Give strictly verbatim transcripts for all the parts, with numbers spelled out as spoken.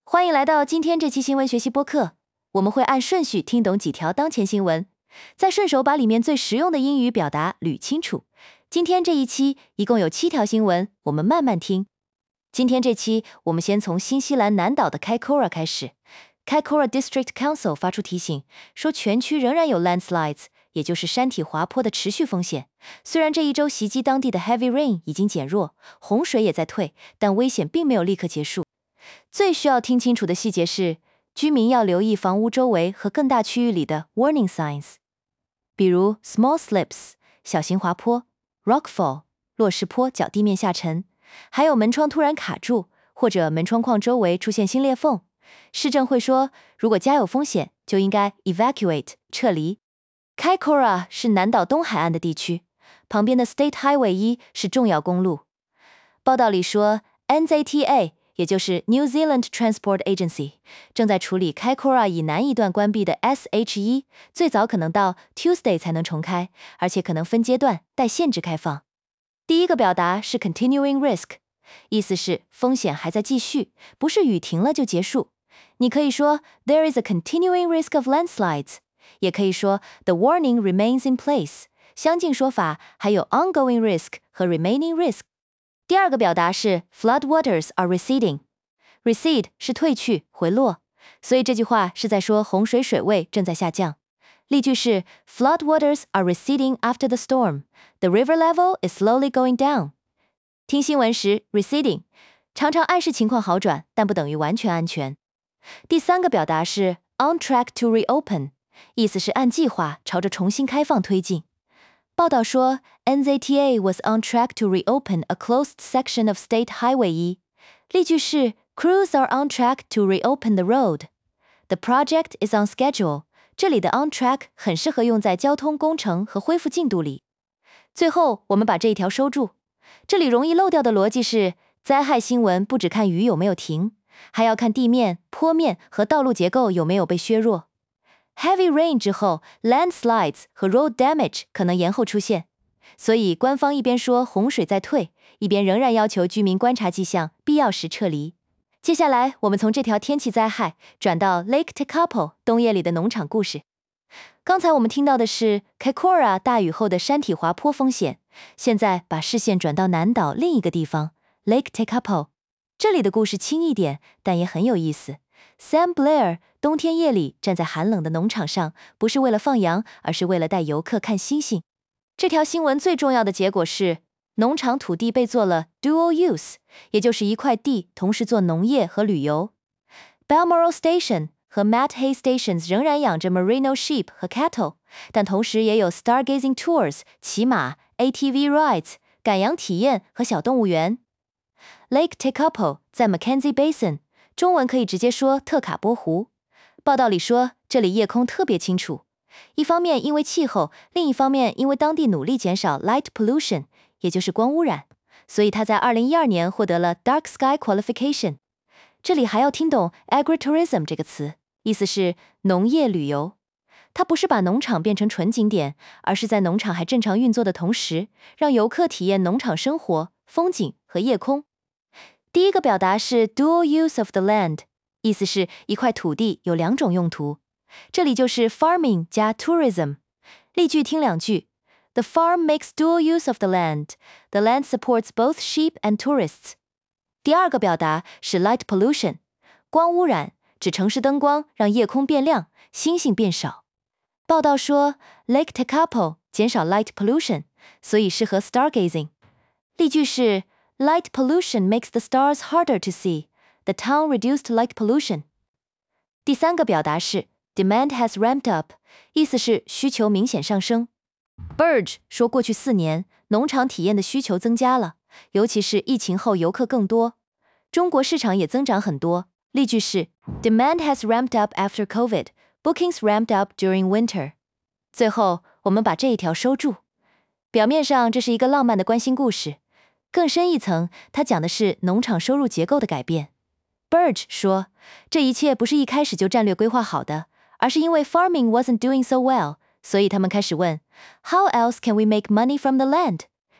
欢迎来到今天这期新闻学习播客，我们会按顺序听懂几条当前新闻，再顺手把里面最实用的英语表达捋清楚。今天这一期一共有七条新闻，我们慢慢听。今天这期我们先从新西兰南岛的 Kaikoura 开始。Kaikoura District Council 发出提醒，说全区仍然有 landslides， 也就是山体滑坡的持续风险。虽然这一周袭击当地的 heavy rain 已经减弱，洪水也在退，但危险并没有立刻结束。最需要听清楚的细节是，居民要留意房屋周围和更大区域里的 warning signs， 比如 small slips 小型滑坡， rockfall 落石坡脚地面下沉，还有门窗突然卡住，或者门窗框周围出现新裂缝。市政会说，如果家有风险，就应该 evacuate 撤离。Kaikoura 是南岛东海岸的地区，旁边的 State Highway 一是重要公路。报道里说 N Z T A也就是 New Zealand Transport Agency 正在处理 Kaikoura 以南一段关闭的 S H 一， 最早可能到 Tuesday 才能重开，而且可能分阶段带限制开放。第一个表达是 continuing risk， 意思是风险还在继续，不是雨停了就结束。你可以说 There is a continuing risk of landslides， 也可以说 The warning remains in place， 相近说法还有 ongoing risk 和 remaining risk。第二个表达是 floodwaters are receding。recede 是退去、回落，所以这句话是在说洪水水位正在下降。例句是 floodwaters are receding after the storm. The river level is slowly going down. 听新闻时 receding 常常暗示情况好转，但不等于完全安全。第三个表达是 on track to reopen， 意思是按计划朝着重新开放推进。报道说 N Z T A was on track to reopen a closed section of State Highway 一。例句是 Crews are on track to reopen the road. The project is on schedule. 这里的 on track 很适合用在交通工程和恢复进度里。最后我们把这一条收住。这里容易漏掉的逻辑是，灾害新闻不只看雨有没有停，还要看地面、坡面和道路结构有没有被削弱。Heavy rain 之后 landslides 和 road damage 可能延后出现，所以官方一边说洪水在退，一边仍然要求居民观察迹象，必要时撤离。接下来我们从这条天气灾害转到 Lake Tekapo 冬夜里的农场故事。刚才我们听到的是 Kaikoura 大雨后的山体滑坡风险，现在把视线转到南岛另一个地方 Lake Tekapo。 这里的故事轻一点，但也很有意思。Sam Blair 冬天夜里站在寒冷的农场上，不是为了放羊，而是为了带游客看星星。这条新闻最重要的结果是，农场土地被做了 dual use， 也就是一块地同时做农业和旅游。Balmoral Station 和 Matt Hay Stations 仍然养着 merino sheep 和 cattle， 但同时也有 stargazing tours 骑马、A T V rides 赶羊体验和小动物园。Lake Tekapo 在 Mackenzie Basin， 中文可以直接说特卡波湖。报道里说，这里夜空特别清楚，一方面因为气候，另一方面因为当地努力减少 light pollution， 也就是光污染，所以他在二零一二年获得了 Dark Sky Qualification。 这里还要听懂 agritourism 这个词，意思是农业旅游。它不是把农场变成纯景点，而是在农场还正常运作的同时，让游客体验农场生活、风景和夜空。第一个表达是 dual use of the land， 意思是一块土地有两种用途，这里就是 farming 加 tourism。 例句听两句 The farm makes dual use of the land. The land supports both sheep and tourists. 第二个表达是 light pollution， 光污染，指城市灯光让夜空变亮，星星变少。报道说 Lake Tekapo 减少 light pollution， 所以适合 stargazing。 例句是Light pollution makes the stars harder to see. The town reduced light pollution. 第三个表达是 Demand has ramped up， 意思是需求明显上升。Burge 说过去四年，农场体验的需求增加了，尤其是疫情后游客更多。中国市场也增长很多。例句是 Demand has ramped up after COVID. Bookings ramped up during winter. 最后，我们把这一条收住。表面上这是一个浪漫的关心故事，更深一层，它讲的是农场收入结构的改变。Burge 说，这一切不是一开始就战略规划好的，而是因为 farming wasn't doing so well， 所以他们开始问 How else can we make money from the land？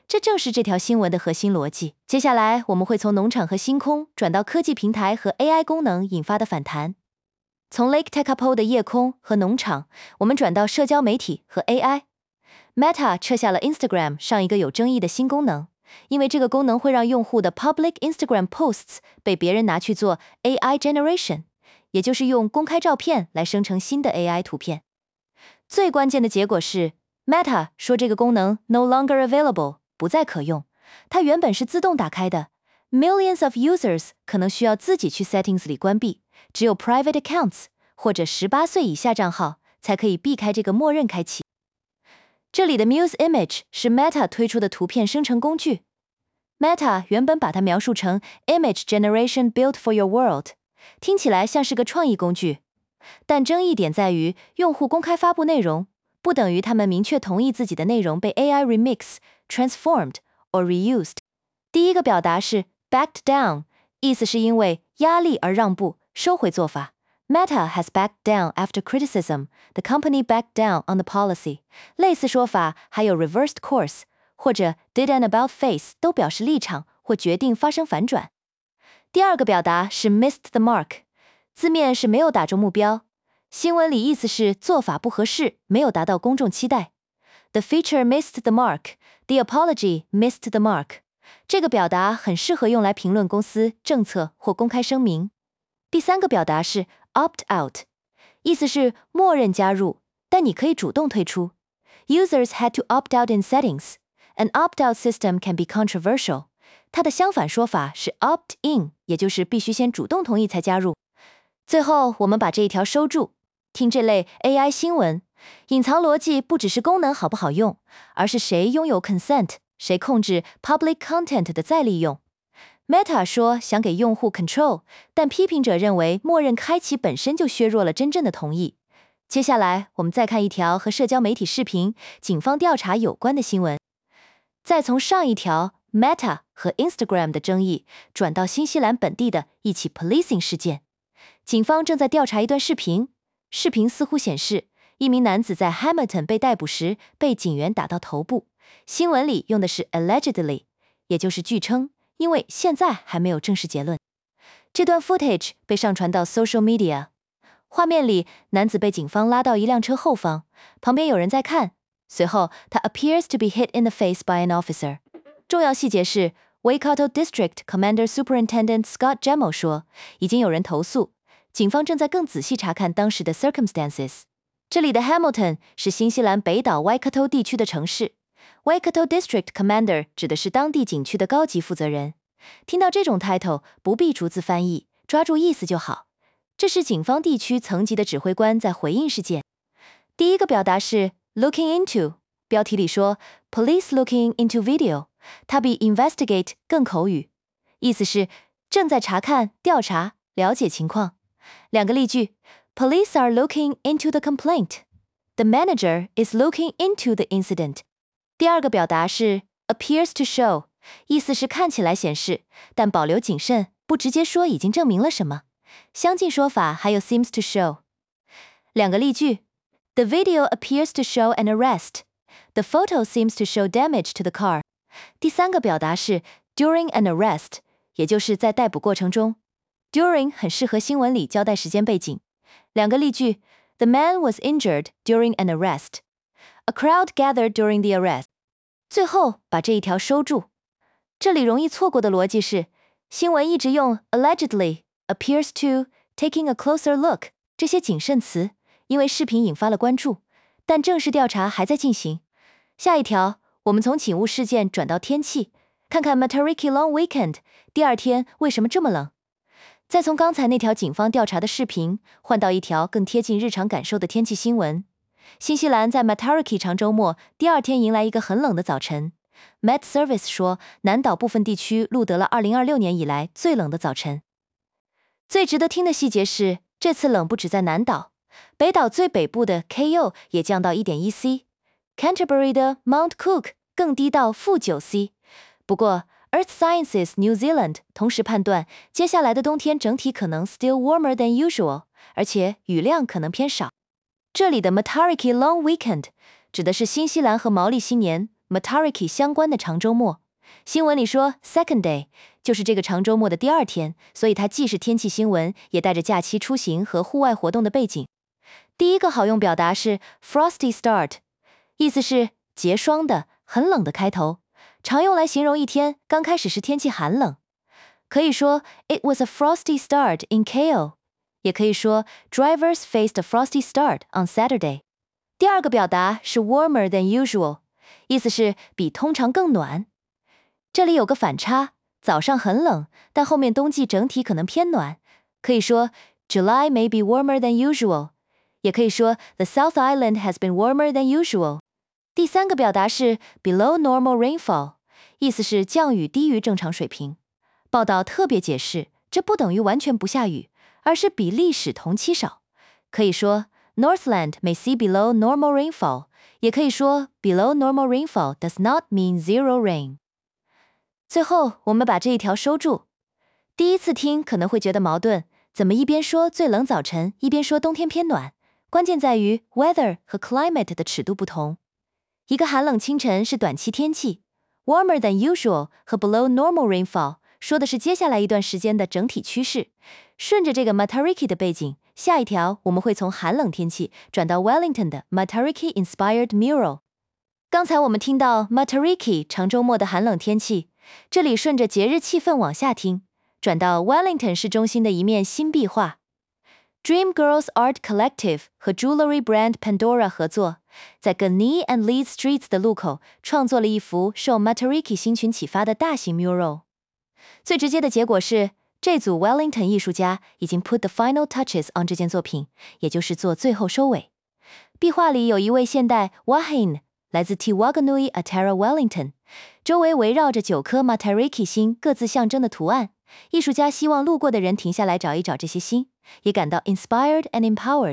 这正是这条新闻的核心逻辑。接下来我们会从农场和星空转到科技平台和 A I 功能引发的反弹。从 Lake Tekapo 的夜空和农场，我们转到社交媒体和 A I。Meta 撤下了 Instagram 上一个有争议的新功能，因为这个功能会让用户的 public Instagram posts 被别人拿去做 A I generation， 也就是用公开照片来生成新的 A I 图片。最关键的结果是 Meta 说这个功能 no longer available， 不再可用。它原本是自动打开的 ，millions of users 可能需要自己去 settings 里关闭，只有 private accounts 或者十八岁以下账号才可以避开这个默认开启。这里的 Muse Image 是 Meta 推出的图片生成工具。Meta 原本把它描述成 Image Generation Built for Your World， 听起来像是个创意工具。但争议点在于，用户公开发布内容，不等于他们明确同意自己的内容被 A I remix、transformed or reused。第一个表达是 backed down， 意思是因为压力而让步，收回做法。Meta has backed down after criticism. The company backed down on the policy. 类似说法还有 reversed course 或者 did an about face 都表示立场或决定发生反转。第二个表达是 missed the mark， 字面是没有打中目标，新闻里意思是做法不合适，没有达到公众期待。The feature missed the mark. The apology missed the mark. 这个表达很适合用来评论公司政策或公开声明。第三个表达是opt out， 意思是默认加入，但你可以主动退出。Users had to opt out in settings. An opt-out system can be controversial. 它的相反说法是 opt in， 也就是必须先主动同意才加入。最后，我们把这一条收住。听这类 A I 新闻，隐藏逻辑不只是功能好不好用，而是谁拥有 consent， 谁控制 public content 的再利用。Meta 说想给用户 control， 但批评者认为默认开启本身就削弱了真正的同意。接下来我们再看一条和社交媒体视频、警方调查有关的新闻。再从上一条 Meta 和 Instagram 的争议转到新西兰本地的一起 policing 事件。警方正在调查一段视频，视频似乎显示一名男子在 Hamilton 被逮捕时被警员打到头部。新闻里用的是 allegedly， 也就是据称，因为现在还没有正式结论。这段 footage 被上传到 social media， 画面里男子被警方拉到一辆车后方，旁边有人在看，随后他 appears to be hit in the face by an officer。 重要细节是 Waikato District Commander Superintendent Scott Gemmell 说，已经有人投诉，警方正在更仔细查看当时的 circumstances。 这里的 Hamilton 是新西兰北岛 Waikato 地区的城市， Waikato District Commander 指的是当地景区的高级负责人。听到这种 title 不必逐字翻译，抓住意思就好。这是警方地区层级的指挥官在回应事件。第一个表达是 looking into， 标题里说 police looking into video， 它比 investigate 更口语，意思是正在查看、调查、了解情况。两个例句 Police are looking into the complaint. The manager is looking into the incident. 第二个表达是 appears to show， 意思是看起来显示，但保留谨慎，不直接说已经证明了什么。相近说法还有 seems to show。两个例句 The video appears to show an arrest. The photo seems to show damage to the car. 第三个表达是 during an arrest， 也就是在逮捕过程中。During 很适合新闻里交代时间背景。两个例句 The man was injured during an arrest. A crowd gathered during the arrest. 最后把这一条收住。这里容易错过的逻辑是，新闻一直用 allegedly, appears to, taking a closer look 这些谨慎词，因为视频引发了关注，但正式调查还在进行。下一条，我们从请勿事件转到天气，看看 Matariki Long Weekend 第二天为什么这么冷。再从刚才那条警方调查的视频换到一条更贴近日常感受的天气新闻。新西兰在 Matariki 长周末第二天迎来一个很冷的早晨。Met Service 说，南岛部分地区录得了二零二六年以来最冷的早晨。最值得听的细节是，这次冷不止在南岛，北岛最北部的 K O 也降到 一点一 C， Canterbury 的 Mount Cook 更低到负九 C。不过Earth Sciences New Zealand 同时判断，接下来的冬天整体可能 still warmer than usual， 而且雨量可能偏少。这里的 Matariki Long Weekend 指的是新西兰和毛利新年 Matariki 相关的长周末。新闻里说 second day 就是这个长周末的第二天，所以它既是天气新闻，也带着假期出行和户外活动的背景。第一个好用表达是 frosty start， 意思是结霜的、很冷的开头，常用来形容一天刚开始时天气寒冷。可以说 It was a frosty start in K O， 也可以说 Drivers faced a frosty start on Saturday。第二个表达是 warmer than usual， 意思是比通常更暖。这里有个反差，早上很冷，但后面冬季整体可能偏暖。可以说 July may be warmer than usual， 也可以说 The South Island has been warmer than usual。第三个表达是 below normal rainfall， 意思是降雨低于正常水平。报道特别解释，这不等于完全不下雨，而是比历史同期少。可以说 Northland may see below normal rainfall， 也可以说 below normal rainfall does not mean zero rain。最后，我们把这一条收住。第一次听可能会觉得矛盾，怎么一边说最冷早晨，一边说冬天偏暖？关键在于 weather 和 climate 的尺度不同。一个寒冷清晨是短期天气 ，warmer than usual 和 below normal rainfall 说的是接下来一段时间的整体趋势。顺着这个 Matariki 的背景，下一条我们会从寒冷天气转到 Wellington 的 Matariki Inspired Mural。刚才我们听到 Matariki 长周末的寒冷天气，这里顺着节日气氛往下听，转到 Wellington 市中心的一面新壁画。Dream Girls Art Collective 和 Jewelry Brand Pandora 合作，在 Gurnee and Leeds Streets 的路口创作了一幅受 Matariki 星群启发的大型 mural。最直接的结果是，这组 Wellington 艺术家已经 put the final touches on 这件作品，也就是做最后收尾。壁画里有一位现代 Wahine， 来自 Te Whanganui Atara Wellington， 周围围绕着九颗 Matariki 星各自象征的图案。艺术家希望路过的人停下来找一找这些星，也感到 inspired and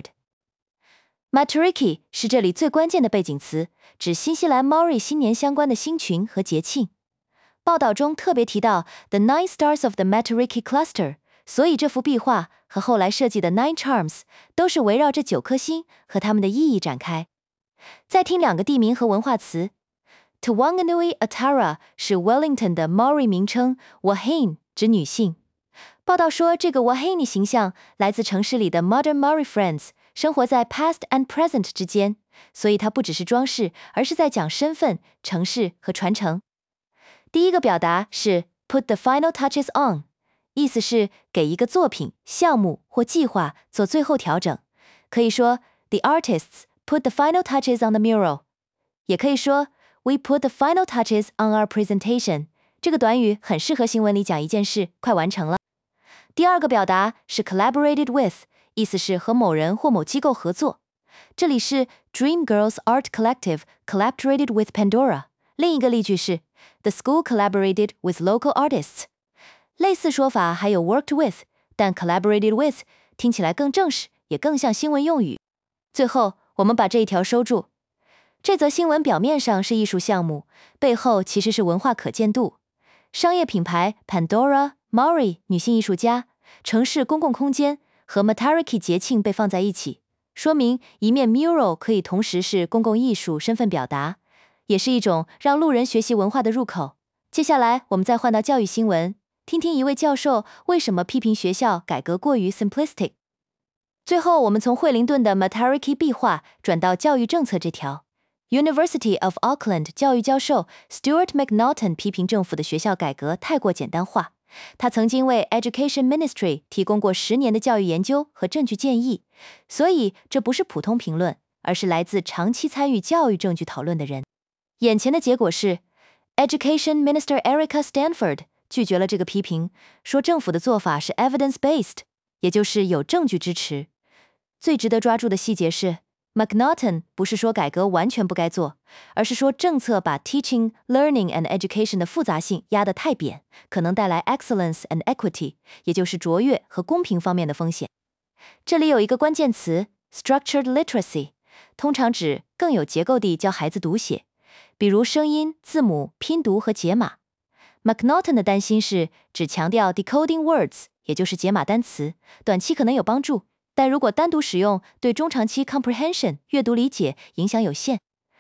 empowered。Matariki 是这里最关键的背景词，指新西兰 Maori 新年相关的星群和节庆。报道中特别提到 The Nine Stars of the Matariki Cluster， 所以这幅壁画和后来设计的 Nine Charms 都是围绕这九颗星和它们的意义展开。再听两个地名和文化词。Te Whanganui Atara 是 Wellington 的 Maori 名称 Wahine 指女性。报道说这个 Wahine 形象来自城市里的 Modern Maori Friends， 生活在 past and present 之间，所以它不只是装饰，而是在讲身份、城市和传承。第一个表达是 put the final touches on， 意思是给一个作品、项目或计划做最后调整。可以说 The artists put the final touches on the mural， 也可以说 We put the final touches on our presentation。 这个短语很适合新闻里讲一件事快完成了。第二个表达是 collaborated with， 意思是和某人或某机构合作。这里是 Dream Girls Art Collective collaborated with Pandora。另一个例句是 The school collaborated with local artists。 类似说法还有 worked with， 但 collaborated with 听起来更正式，也更像新闻用语。最后，我们把这一条收住。这则新闻表面上是艺术项目，背后其实是文化可见度。商业品牌 Pandora、Maori 女性艺术家、城市公共空间和 Matariki 节庆被放在一起，说明一面 mural 可以同时是公共艺术身份表达，也是一种让路人学习文化的入口。接下来我们再换到教育新闻，听听一位教授为什么批评学校改革过于 simplistic。最后我们从惠灵顿的 Matariki 壁画转到教育政策这条。University of Auckland 教育教授 Stuart McNaughton 批评政府的学校改革太过简单化。他曾经为 Education Ministry 提供过十年的教育研究和证据建议，所以这不是普通评论，而是来自长期参与教育证据讨论的人。眼前的结果是 Education Minister Erica Stanford 拒绝了这个批评，说政府的做法是 evidence-based， 也就是有证据支持。最值得抓住的细节是McNaughton 不是说改革完全不该做，而是说政策把 teaching, learning and education 的复杂性压得太扁，可能带来 excellence and equity， 也就是卓越和公平方面的风险。这里有一个关键词 structured literacy， 通常指更有结构地教孩子读写，比如声音、字母、拼读和解码。McNaughton 的担心是只强调 decoding words， 也就是解码单词，短期可能有帮助，但如果单独使用，对中长期 comprehension 阅读理解影响有限。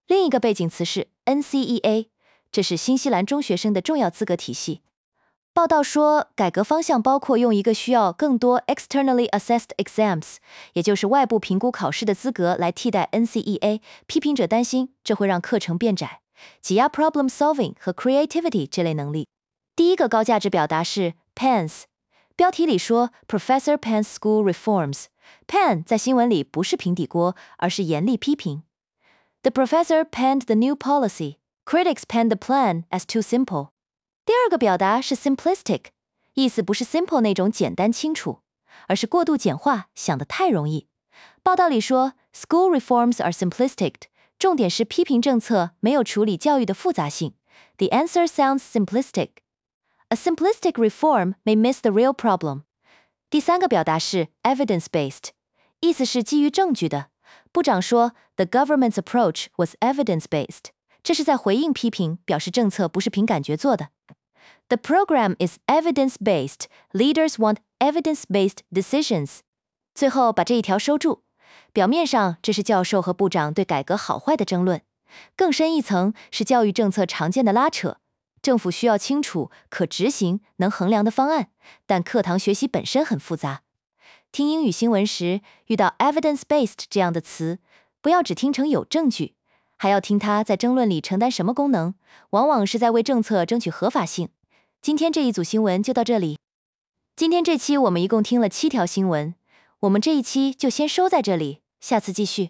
另一个背景词是 N C E A， 这是新西兰中学生的重要资格体系。报道说，改革方向包括用一个需要更多 externally assessed exams， 也就是外部评估考试的资格来替代 N C E A。批评者担心这会让课程变窄，挤压 problem solving 和 creativity 这类能力。第一个高价值表达是 Pence， 标题里说 Professor Pence School Reforms。Pen 在新闻里不是平底锅，而是严厉批评。The professor panned the new policy. Critics panned the plan as too simple. 第二个表达是 simplistic， 意思不是 simple 那种简单清楚，而是过度简化，想得太容易。报道里说 School reforms are simplistic， 重点是批评政策没有处理教育的复杂性。The answer sounds simplistic. A simplistic reform may miss the real problem. 第三个表达是 evidence-based， 意思是基于证据的。部长说 The government's approach was evidence-based， 这是在回应批评，表示政策不是凭感觉做的。The program is evidence-based. Leaders want evidence-based decisions. 最后把这一条收住。表面上这是教授和部长对改革好坏的争论，更深一层是教育政策常见的拉扯。政府需要清楚、可执行、能衡量的方案，但课堂学习本身很复杂。听英语新闻时，遇到 evidence-based 这样的词，不要只听成有证据，还要听它在争论里承担什么功能，往往是在为政策争取合法性。今天这一组新闻就到这里。今天这期我们一共听了七条新闻，我们这一期就先收在这里，下次继续。